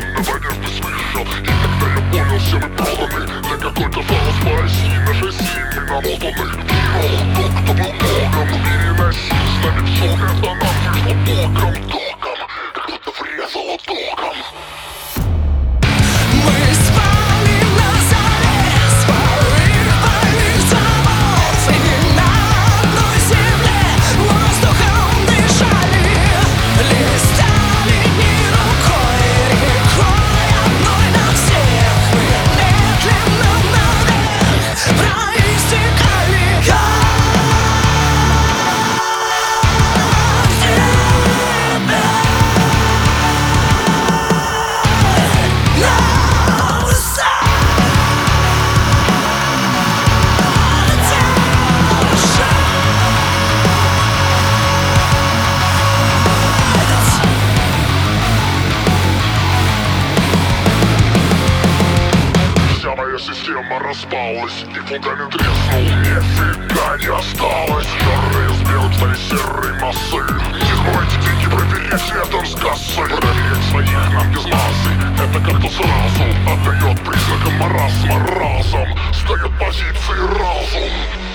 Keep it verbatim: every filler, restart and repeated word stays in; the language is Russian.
на поверхность вышел. И тогда я понял, все мы проданы для какой-то фалос по оси. На шасси мы намотаны. Тот, кто был богом, переносил с нами все. Это нам вышло боком, током, как будто врезало током. Система распалась, и фундамент треснул. Нифига не осталось. Черные сбил твои серые массы. Не забывайте деньги проверять летом с кассы. Проверять своих нам без массы. Это как-то сразу отдает признаком маразма. Разом встает позиции разум.